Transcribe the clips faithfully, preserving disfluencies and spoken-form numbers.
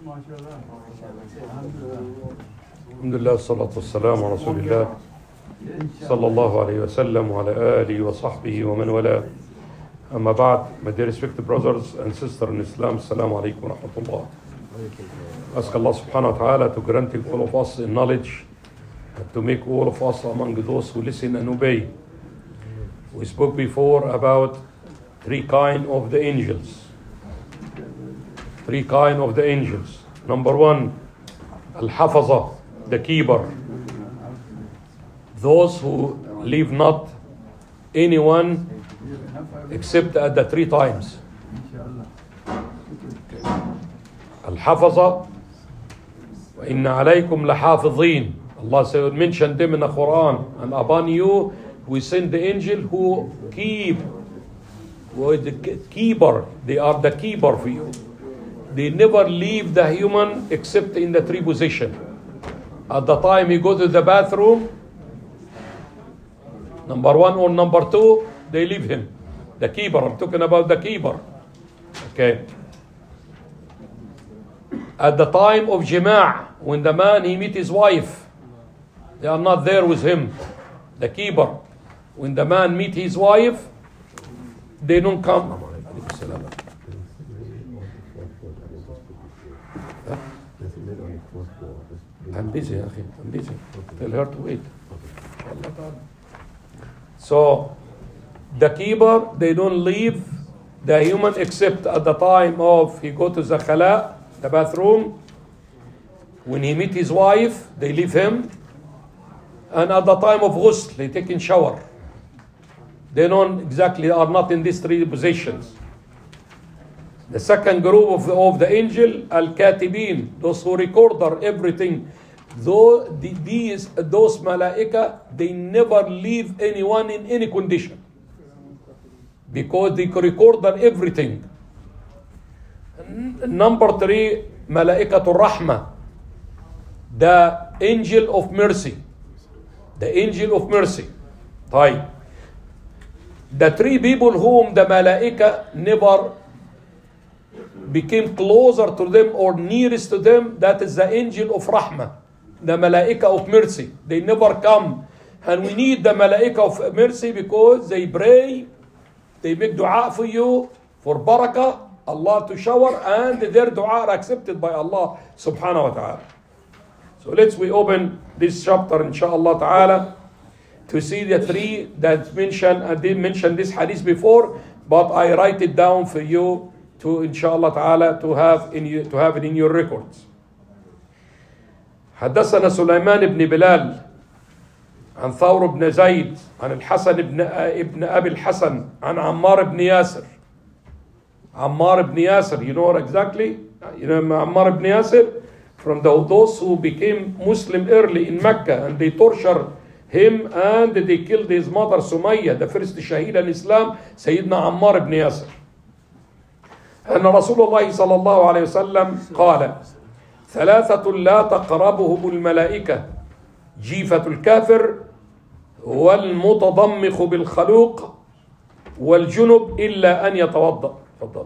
الحمد لله والصلاة والسلام على رسول الله صلى الله عليه وسلم وعلى آله وصحبه ومن والاه. أما بعد, my dear respected brothers and sisters in Islam, Assalamu alaikum wa rahmatullah. Ask Allah subhanahu wa ta'ala to grant all of us in knowledge and to make all of us among those who listen and obey. We spoke before about three kind of the angels. Three kind of the angels. Number one, Al-Hafaza, the keeper. Those who leave not anyone except at the three times. Al-Hafaza, وَإِنَّ عَلَيْكُمْ لَحَافِظِينَ. Allah said, mention them in the Quran. And upon you, we send the angel who keep, who is the keeper. They are the keeper for you. They never leave the human except in the three position. At the time he go to the bathroom, number one or number two, they leave him. The keeper, I'm talking about the keeper. Okay. At the time of Jima', when the man he meet his wife, they are not there with him. The keeper. When the man meet his wife, they don't come. I'm busy, I'm busy. Tell her to wait. So, the keeper, they don't leave the human except at the time of he go to the khala, the bathroom. When he meet his wife, they leave him. And at the time of ghusl, they take in shower. They don't exactly, are not in these three positions. The second group of the, of the angel, Al-Katibin, those who record everything. Though the, these, those malaika, they never leave anyone in any condition. Because they record everything. Number three, Malaikatul Rahma, the angel of mercy. The angel of mercy. طيب. The three people whom the malaika never became closer to them or nearest to them, that is the angel of Rahma, the malaika of mercy. They never come. And we need the malaika of mercy because they pray, they make dua for you, for barakah, Allah to shower, and their dua are accepted by Allah subhanahu wa ta'ala. So let's we open this chapter inshallah ta'ala to see the three that mentioned. I didn't mention this hadith before, but I write it down for you to inshallah ta'ala to have in you, to have it in your records. حدثنا سليمان بن بلال عن ثور بن زيد عن الحسن بن ابن أبي الحسن عن عمار بن ياسر. عمار بن ياسر, you know exactly, you know عمار بن ياسر, from the, those who became Muslim early in Mecca, and they tortured him and they killed his mother Sumayya, the first shaheed in Islam, Sayyidina Ammar ibn Yasir. أن رسول الله صلى الله عليه وسلم قال ثلاثة لا تقربهم الملائكة جيفة الكافر والمتضمخ بالخلوق والجنب إلا أن يتوضأ. تفضل.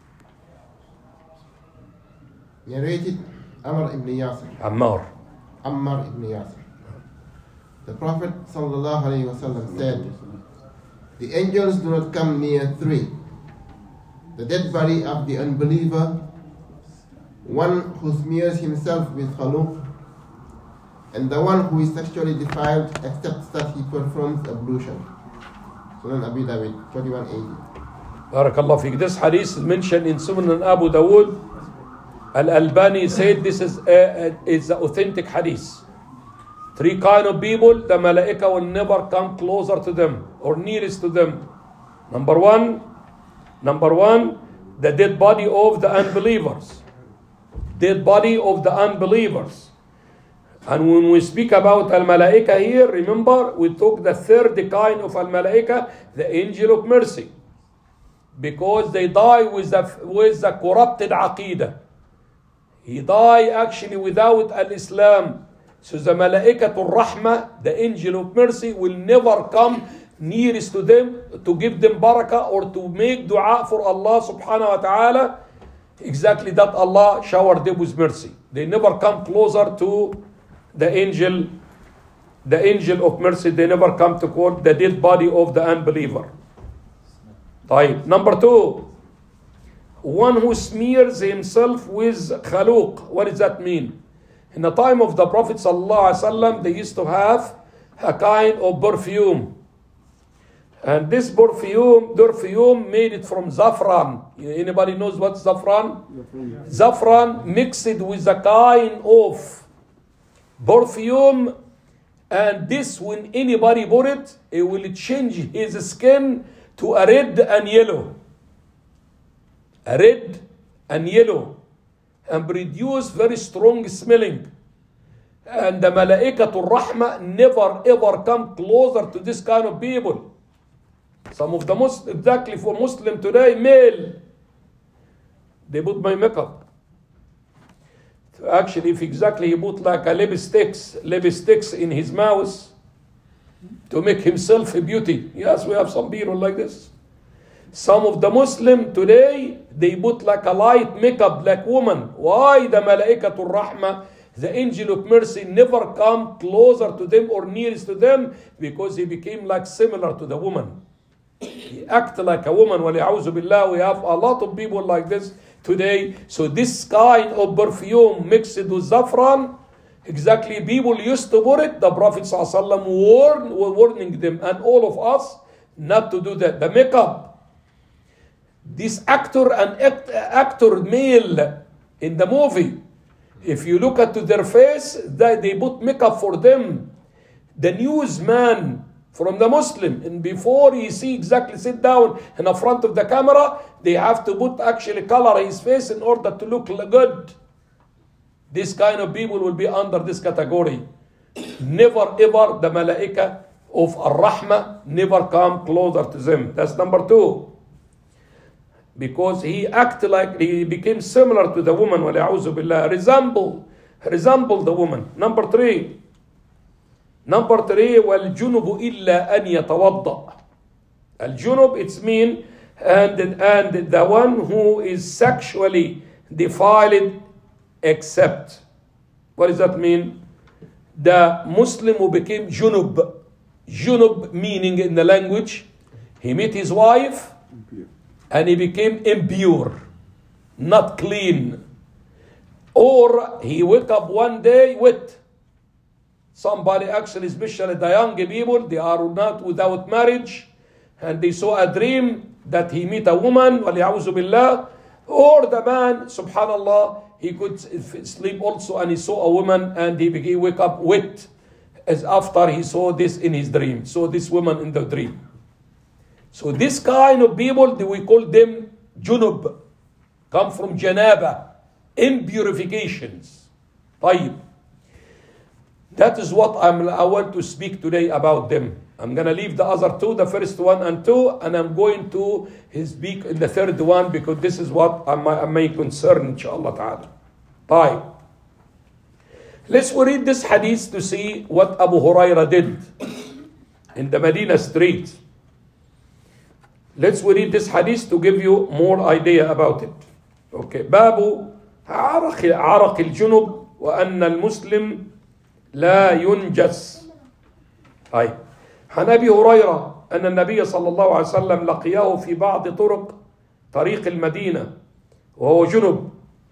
Narrated Amr ibn Yasir. Ammar. Ammar ibn Yasir. The Prophet sallallahu alaihi wasallam said, "The angels do not come near three: the dead body of the unbeliever, one who smears himself with khaluq, and the one who is sexually defiled except that he performs ablution." Sunan Abi Dawud forty-one eighty. Barakallah fiqh. This hadith is mentioned in Sunan Abu Dawud. Al-Albani said this is a, a, is the authentic hadith. Three kind of people, the malaika will never come closer to them or nearest to them. Number one, number one, the dead body of the unbelievers. Dead body of the unbelievers. And when we speak about al-malaika here, remember, we took the third kind of al-malaika, the angel of mercy. Because they die with the, with the corrupted aqidah. He died actually without al-Islam. So the malaikatul rahmah, the angel of mercy, will never come nearest to them to give them barakah or to make dua for Allah subhanahu wa ta'ala exactly that Allah showered them with mercy. They never come closer to the angel, the angel of mercy. They never come to quote the dead body of the unbeliever. طيب. Number two, one who smears himself with khaluq. What does that mean? In the time of the Prophet ﷺ, they used to have a kind of perfume. And this perfume, perfume made it from saffron. Anybody knows what saffron? Saffron mixed with a kind of perfume. And this, when anybody bought it, it will change his skin to a red and yellow. A red and yellow. And produce very strong smelling. And the Malaikatul Rahmah never ever come closer to this kind of people. Some of the Muslim, exactly for Muslim today, male, they put my makeup. Actually, if exactly he put like a lipsticks, lipsticks in his mouth to make himself a beauty. Yes, we have some people like this. Some of the Muslim today, they put like a light makeup like woman. Why the Malaikatul Rahmah, the angel of mercy, never come closer to them or nearest to them? Because he became like similar to the woman. He act like a woman. وَلِعَوْذُ بِاللَّهِ. We have a lot of people like this today. So this kind of perfume mixed with saffron, exactly people used to put it. The Prophet ﷺ warned, warning them and all of us not to do that. The makeup. This actor and act, actor male in the movie, if you look at their face, they, they put makeup for them. The newsman from the Muslim, and before he see exactly sit down in the front of the camera, they have to put actually color his face in order to look good. This kind of people will be under this category. Never ever the Malaika of Ar-Rahmah never come closer to them. That's number two. Because he acted like he became similar to the woman, وَلِعَوْذُ بِاللَّهِ, resemble, resemble the woman. Number three, number three, وَالْجُنُبُ إِلَّا أَنْ يَتَوَضَّأ. Al-junub, it's mean, and, and the one who is sexually defiled except. What does that mean? The Muslim who became junub. Junub meaning in the language, he met his wife, and he became impure, not clean. Or he wake up one day with somebody, actually, especially the young people, they are not without marriage, and they saw a dream that he meet a woman, وَلِيَعُوذُ بِاللَّهِ. Or the man, subhanallah, he could sleep also and he saw a woman and he became wake up with, as after he saw this in his dream. So this woman in the dream. So this kind of people, we call them junub, come from janaba, impurifications. طيب. That is what I'm, I want to speak today about them. I'm going to leave the other two, the first one and two, and I'm going to speak in the third one because this is what I'm my, my concern, inshallah ta'ala. طيب. Let's read this hadith to see what Abu Hurairah did in the Medina street. Let's read this hadith to give you more idea about it. Okay. باب عرق عرق الجنب وأن المسلم لا ينجس. أي. عن أبي هريرة أن النبي صلى الله عليه وسلم لقياه في بعض طرق طريق المدينة وهو جنب.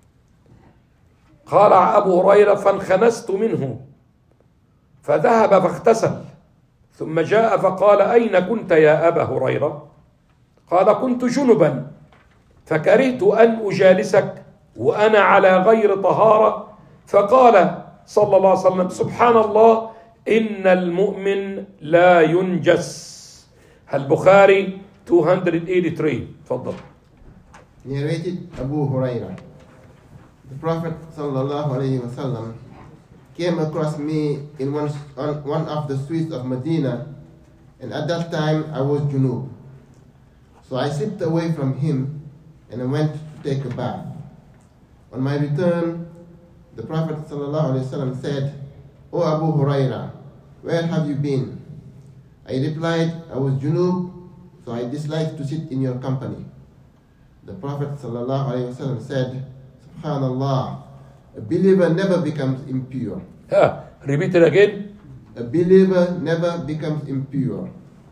قال أبو هريرة فانخنست منه فذهب فاغتسل ثم جاء فقال أين كنت يا أبا هريرة؟ قال كنت جنبا فكرهت أن أجالسك وأنا على غير طهارة. فقال صلى الله عليه وسلم سبحان الله إن المؤمن لا ينجس. البخاري two eighty-three. تفضل. Narrated Abu Hurairah. The Prophet sallallahu alaihi wasallam came across me in one, on one of the streets of Medina, and at that time I was junub. So I slipped away from him and I went to take a bath. On my return, the Prophet ﷺ said, O Abu Hurairah, where have you been? I replied, I was junub, so I disliked to sit in your company. The Prophet ﷺ said, Subhanallah, a believer never becomes impure. Ha, repeat it again. A believer never becomes impure.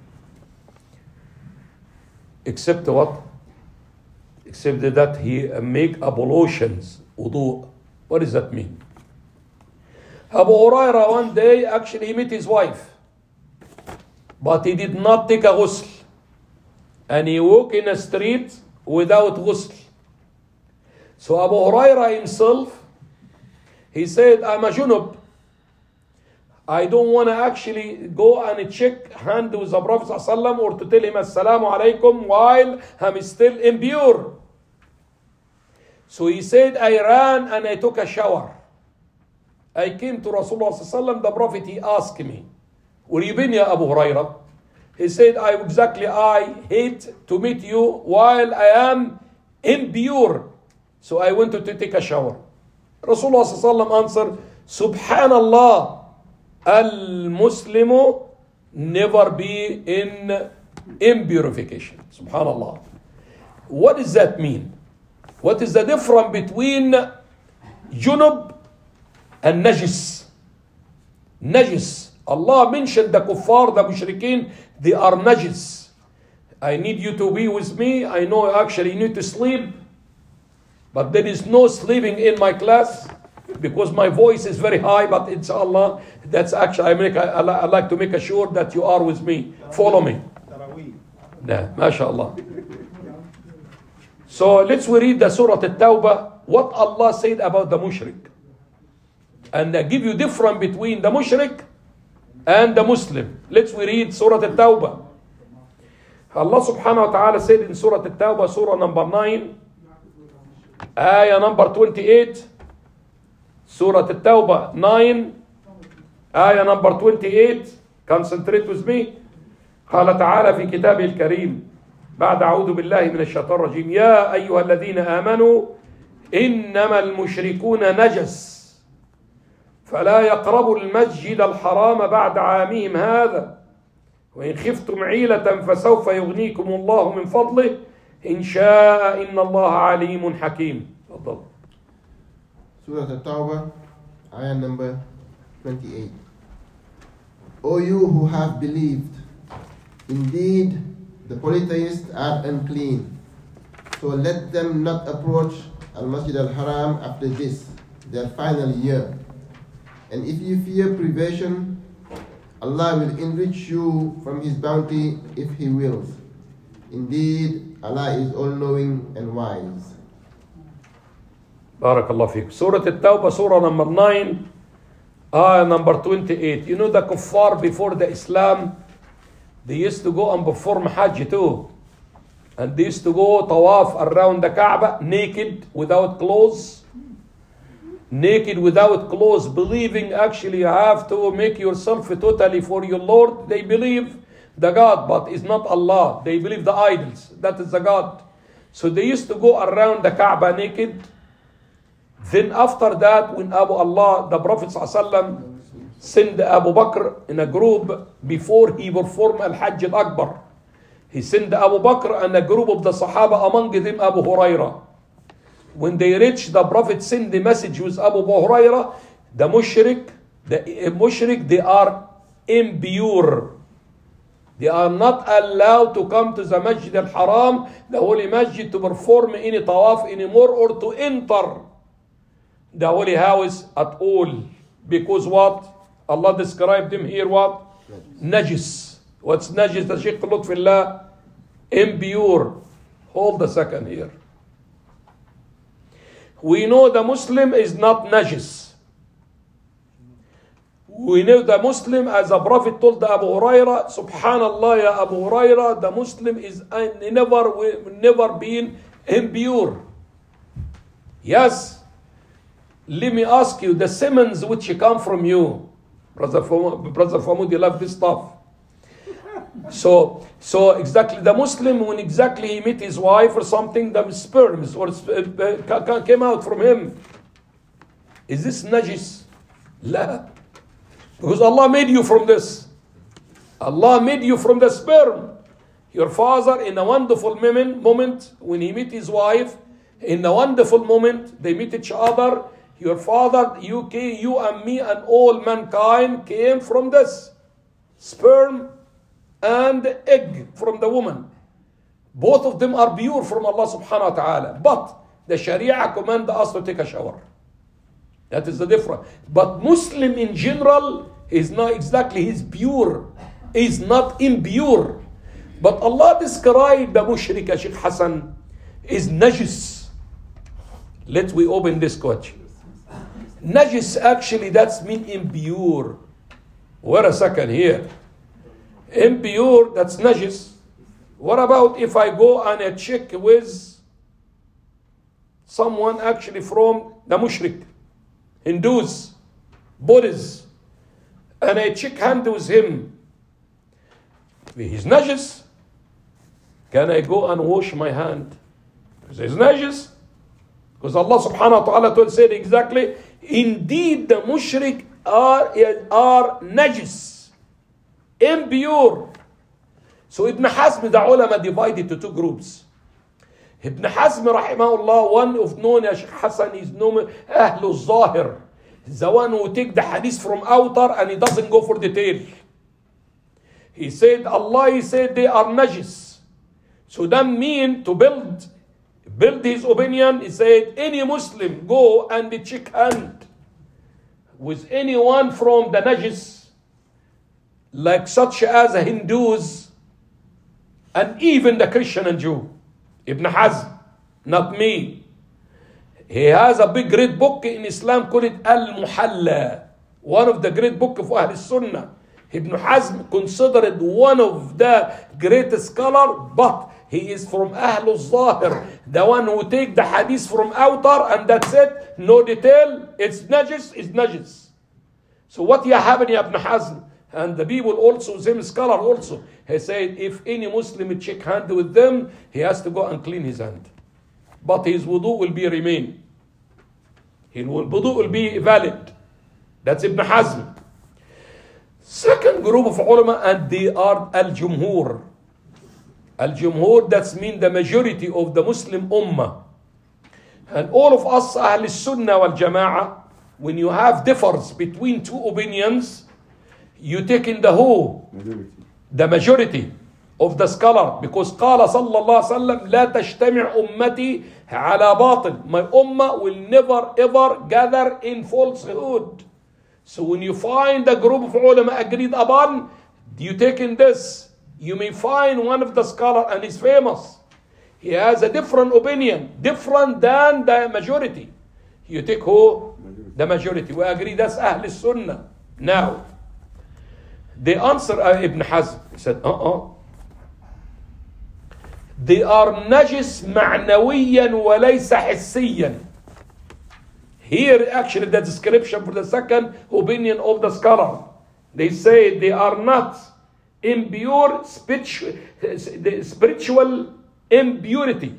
Except what? Except that he make ablutions, wudu. What does that mean? Abu Huraira one day actually he met his wife, but he did not take a ghusl, and he walked in a street without ghusl. So Abu Huraira himself, he said, I'm a junub. I don't want to actually go and check hand with the Prophet ﷺ or to tell him Assalamu alaikum while I'm still impure. So he said, I ran and I took a shower. I came to Rasulullah ﷺ, the Prophet, he asked me, where you been, ya Abu Huraira? He said, I exactly, I hate to meet you while I am impure. So I went to, to take a shower. Rasulullah ﷺ answered, Subhanallah, al-Muslimu never be in impurification. Subhanallah. What does that mean? What is the difference between junub and najis? Najis. Allah mentioned the kuffar, the mushrikeen, they are najis. I need you to be with me. I know actually you need to sleep, but there is no sleeping in my class because my voice is very high, but inshallah, that's actually, I, make, I, I like to make sure that you are with me. Follow me. Nah, mashallah. So let's we read the Surah At-Tawbah, what Allah said about the mushrik. And I give you difference between the mushrik and the Muslim. Let's we read Surah At-Tawbah. Allah subhanahu wa ta'ala said in Surah At-Tawbah, Surah number nine, ayah number twenty-eight. Surah At-Tawbah nine, ayah number twenty-eight. Concentrate with me. قال تعالى في كتابه الكريم بعد أعوذ بالله من الشيطان الرجيم يا أيها الذين آمنوا إنما المشركون نجس فلا يقربوا المسجد الحرام بعد عامهم هذا وإن خفتم عيلة فسوف يغنيكم الله من فضله إن شاء إن الله عليم حكيم. تفضل. Surah At-Tawbah, ayah number twenty-eight. O you who have believed, indeed the polytheists are unclean, so let them not approach Al-Masjid Al-Haram after this, their final year. And if you fear privation, Allah will enrich you from His bounty if He wills. Indeed, Allah is all-knowing and wise. Barakallah fiqh. Surah At-Tawbah, Surah number nine, ayah number twenty-eight. You know the kuffar before the Islam, they used to go and perform Hajj too. And they used to go tawaf around the Kaaba naked, without clothes. Naked, without clothes, believing actually you have to make yourself totally for your Lord. They believe the God, but it's not Allah. They believe the idols. That is the God. So they used to go around the Kaaba naked. Then after that, when Abu Allah, the Prophet ﷺ, sent Abu Bakr in a group before he performed Al-Hajj Al-Akbar. He sent Abu Bakr and a group of the Sahaba, among them Abu Huraira. When they reached, the Prophet sent the message with Abu Huraira, the mushrik, the mushrik, they are impure. They are not allowed to come to the Masjid Al-Haram, the holy masjid, to perform any tawaf anymore or to enter the holy house at all. Because what? Allah described them here what? Najis. What's najis? The Shaykh Lutfillah, impure. Hold a second here. We know the Muslim is not najis. We know the Muslim, as the Prophet told Abu Huraira, Subhanallah ya Abu Huraira, the Muslim is never, never been impure. Yes. Let me ask you, the Simmons which come from you, Brother Famud, Brother Famud, you love this stuff. So, so exactly, the Muslim, when exactly he met his wife or something, the sperms or uh, came out from him. Is this najis? La. Because Allah made you from this. Allah made you from the sperm. Your father, in a wonderful moment, when he met his wife, in a wonderful moment, they meet each other. Your father, you, you and me and all mankind came from this sperm and egg from the woman. Both of them are pure from Allah subhanahu wa ta'ala. But the Sharia command us to take a shower. That is the difference. But Muslim in general is not exactly, he's pure. He's not impure. But Allah described the mushrik, Sheikh Hassan, is najis. Let we open this question. Najis actually, that's mean impure. Wait a second here. Impure, that's najis. What about if I go and I check with someone actually from the mushrik, Hindus, Buddhists, and I check hand with him? He's najis. Can I go and wash my hand? Because he's najis. Because Allah subhanahu wa ta'ala said exactly, indeed the mushrik are, are najis, impure. So Ibn Hazm, the ulama divided to two groups. Ibn Hazm rahimahullah, one of known as Sheikh Hassan, is known Ahlul Zahir, the one who take the hadith from outer and he doesn't go for detail. He said, Allah, he said they are najis. So that mean to build build his opinion. He said, any Muslim go and check hand with anyone from the najis, like such as the Hindus and even the Christian and Jew. Ibn Hazm, not me. He has a big great book in Islam called it Al-Muhalla, one of the great book of Ahl Sunnah. Ibn Hazm considered one of the greatest scholar, but he is from Ahlul Zahir, the one who take the hadith from outer and that's it, no detail, it's najis, it's najis. So what you have in Ibn Hazm, and the people also, same scholar also, he said if any Muslim check hand with them, he has to go and clean his hand. But his wudu will be remain. His wudu will be valid. That's Ibn Hazm. Second group of ulama, and they are al-jumhur. Al-jumhur, that's mean the majority of the Muslim ummah. And all of us, Ahl Sunnah wal Jama'ah, when you have difference between two opinions, you take in the whole, majority. the majority of the scholar. Because قال صلى الله عليه وسلم لا تجتمع أمتي على باطل. My ummah will never ever gather in falsehood. So when you find a group of ulama agreed upon, you take in this. You may find one of the scholars and he's famous. He has a different opinion, different than the majority. You take who? The majority. We agree that's Ahl Sunnah. Now, the answer uh, Ibn Hazm said, uh-uh. They are najis ma'nawiyan wa laysa hissiyan. Here actually the description for the second opinion of the scholar. They say they are not impure spiritual, spiritual impurity.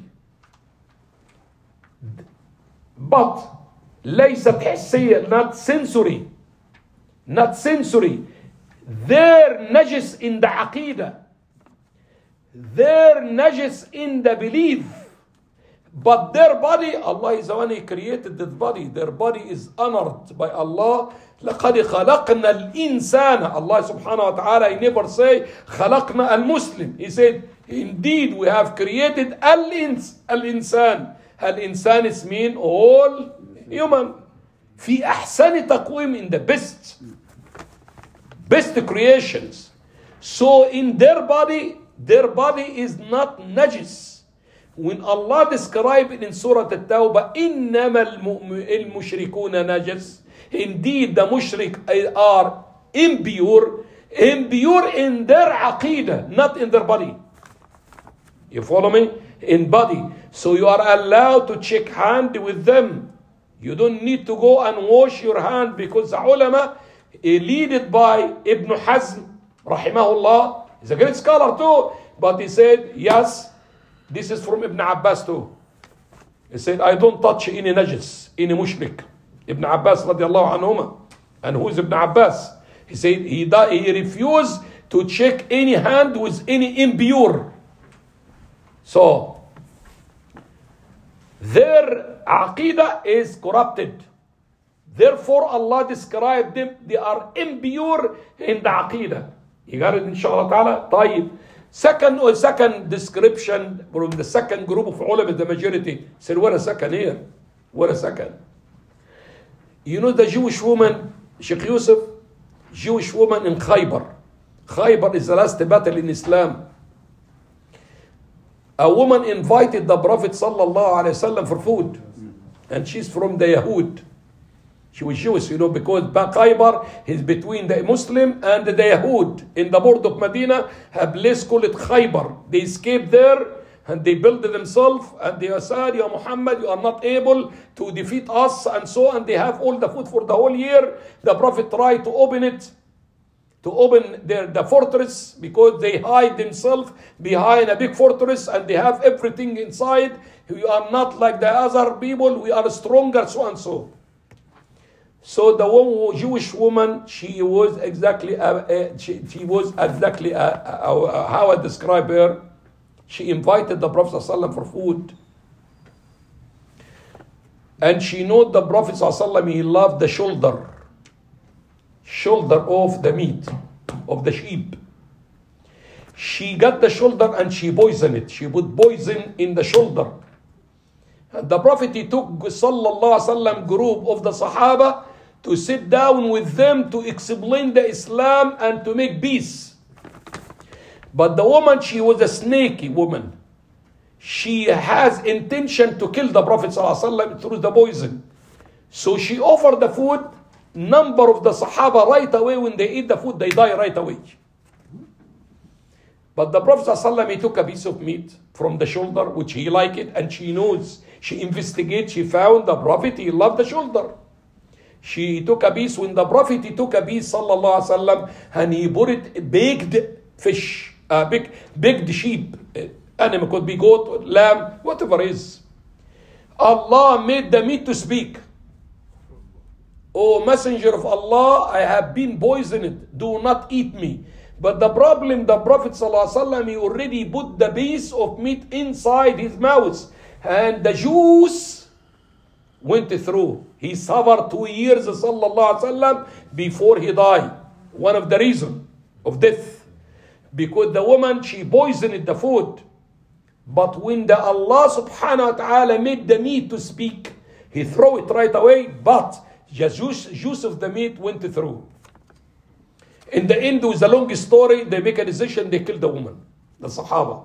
But ليست حسية, not sensory. Not sensory. They're najis in the aqidah. They're najis in the belief. But their body, Allah is the one who created that body. Their body is honored by Allah. لَقَدْ خَلَقْنَا الْإِنسَانَ. Allah subhanahu wa ta'ala, He never say خَلَقْنَا الْمُسْلِم. He said, indeed we have created al-ins, al-insan. Al-insan is mean all human. في أحسن تقويم, in the best. Best creations. So in their body, their body is not najis. When Allah described it in Surah At-Tawbah, إِنَّمَا الْمُشْرِكُونَ نَجِسٌ. Indeed, the mushrik are impure, impure in their aqidah, not in their body. You follow me? In body. So you are allowed to check hand with them. You don't need to go and wash your hand, because the ulama, led by Ibn Hazm, rahimahullah, is a great scholar too, but he said, yes, this is from Ibn Abbas too. He said, I don't touch any najis, any mushrik. Ibn Abbas radiallahu anhuma. And who is Ibn Abbas? He said he, he refused to check any hand with any impure. So, their aqidah is corrupted. Therefore, Allah described them, they are impure in the aqidah. You got it, inshallah ta'ala? طيب. Second or second description from the second group of ulama, the majority, said, what a second here. What a second. You know the Jewish woman, Sheikh Yusuf, Jewish woman in Khaybar. Khaybar is the last battle in Islam. A woman invited the Prophet sallallahu alaihi wasallam for food, and she's from the Yahud. She was Jewish, you know, because Khaybar is between the Muslim and the Yahud. In the border of Medina, a place called Khaybar. They escaped there and they built themselves, and they said, Ya Muhammad, you are not able to defeat us, and so, and they have all the food for the whole year. The Prophet tried to open it, to open their, the fortress, because they hide themselves behind a big fortress and they have everything inside. We are not like the other people, we are stronger, so and so. So the one Jewish woman, she was exactly, uh, uh, she, she was exactly uh, uh, uh, how I describe her. She invited the Prophet ﷺ for food. And she knew the Prophet ﷺ, he loved the shoulder. Shoulder of the meat, of the sheep. She got the shoulder and she poisoned it. She put poison in the shoulder. And the Prophet, he took sallallahu alaihi wasallam group of the Sahaba to sit down with them to explain the Islam and to make peace. But the woman, she was a snaky woman. She has intention to kill the Prophet ﷺ through the poison. So she offered the food. Number of the Sahaba right away, when they eat the food, they die right away. But the Prophet ﷺ, he took a piece of meat from the shoulder, which he liked it, and she knows. She investigated, she found the Prophet, he loved the shoulder. She took a piece, when the Prophet, he took a piece, sallallahu alaihi wasallam, and he put it baked fish, uh, big, baked sheep, animal, could be goat, lamb, whatever it is. Allah made the meat to speak. O Messenger of Allah, I have been poisoned. Do not eat me. But the problem, the Prophet ﷺ, he already put the piece of meat inside his mouth. And the juice went through. He suffered two years, sallallahu alaihi wasallam, before he died. One of the reasons of death. Because the woman, she poisoned the food. But when the Allah subhanahu wa ta'ala made the meat to speak, he threw it right away, but the juice, juice of the meat went through. In the end, with a long story, they make a decision, they kill the woman, the Sahaba.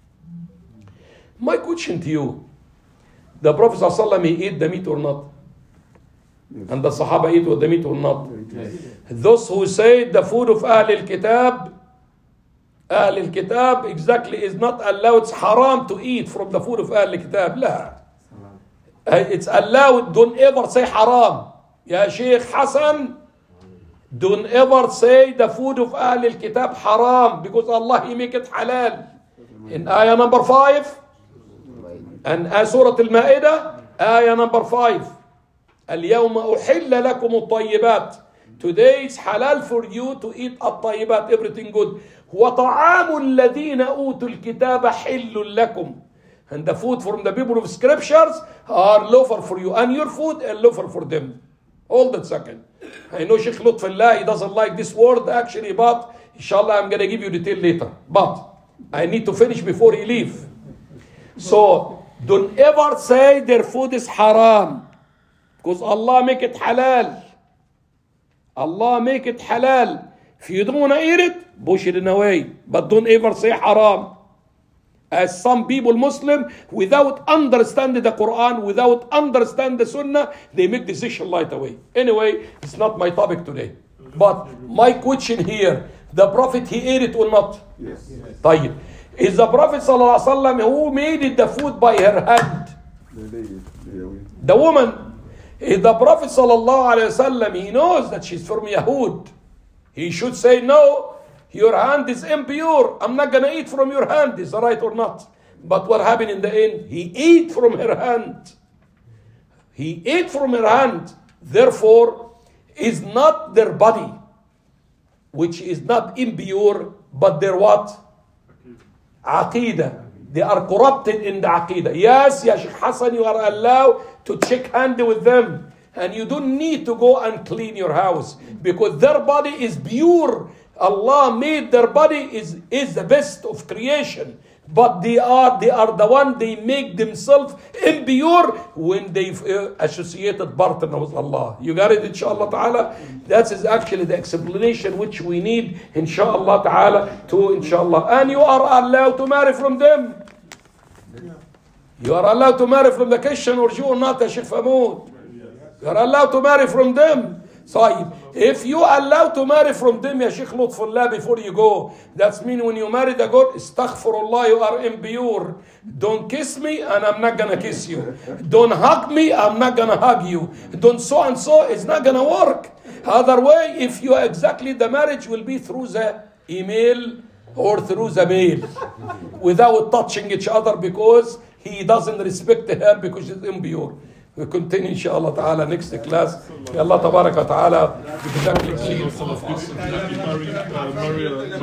My question to you, the Prophet ﷺ, he ate the meat or not? Yes. And the Sahaba eat the meat or not? Yes. Those who say the food of Ahl al-Kitab, Ahl al-Kitab exactly is not allowed, it's haram to eat from the food of Ahl al-Kitab. La. It's allowed, don't ever say haram. Ya Sheikh Hassan, don't ever say the food of Ahl al-Kitab haram, because Allah, he make it halal. In ayah number five, and Surah Al-Ma'idah, ayah number five. اليوم أحل لكم الطيبات. Today it's halal for you to eat الطيبات, everything good. وطعام الذين أوتوا الكتاب حل لكم. And the food from the people of scriptures are lawful for you, and your food are lawful for them. Hold that second. I know Sheikh Lutfullah, he doesn't like this word actually, but inshallah I'm going to give you detail later. But I need to finish before he leave. So don't ever say their food is haram, because Allah make it halal. Allah make it halal. If you don't want to eat it, push it in a way. But don't ever say haram. As some people, Muslim, without understanding the Quran, without understanding the Sunnah, they make decision right away. Anyway, it's not my topic today. But my question here, the Prophet, he ate it or not? Yes. yes. طيب. Is the Prophet sallallahu alaihi wasallam who made it the food by her hand? The woman. Is the Prophet sallallahu alaihi wasallam, he knows that she's from Yahud. He should say, no, your hand is impure. I'm not going to eat from your hand. Is that right or not? But what happened in the end? He ate from her hand. He ate from her hand. Therefore, is not their body, which is not impure, but their what? Aqidah. they are corrupted in the aqidah. Yes, Ya Sheikh Hassan, you are allowed to shake hand with them. And you don't need to go and clean your house because their body is pure. Allah made their body is, is the best of creation. But they are they are the one they make themselves impure when they uh, associated partner with Allah. You got it, inshallah ta'ala? That is actually the explanation which we need, inshallah ta'ala, to inshallah. And you are allowed to marry from them. You are allowed to marry from the Christian or Jew or not, Sheikh Famoud. You are allowed to marry from them. So if you are allowed to marry from them, Ya Sheikh Lutfullah, before you go, that means when you marry the God, astaghfirullah, you are impure. Don't kiss me and I'm not going to kiss you. Don't hug me, I'm not going to hug you. Don't so and so, it's not going to work. Other way, if you exactly, the marriage will be through the email or through the mail without touching each other because he doesn't respect her because she's impure. We continue inshallah ta'ala next class. May Allah tabarak wa ta'ala exactly clean some of us.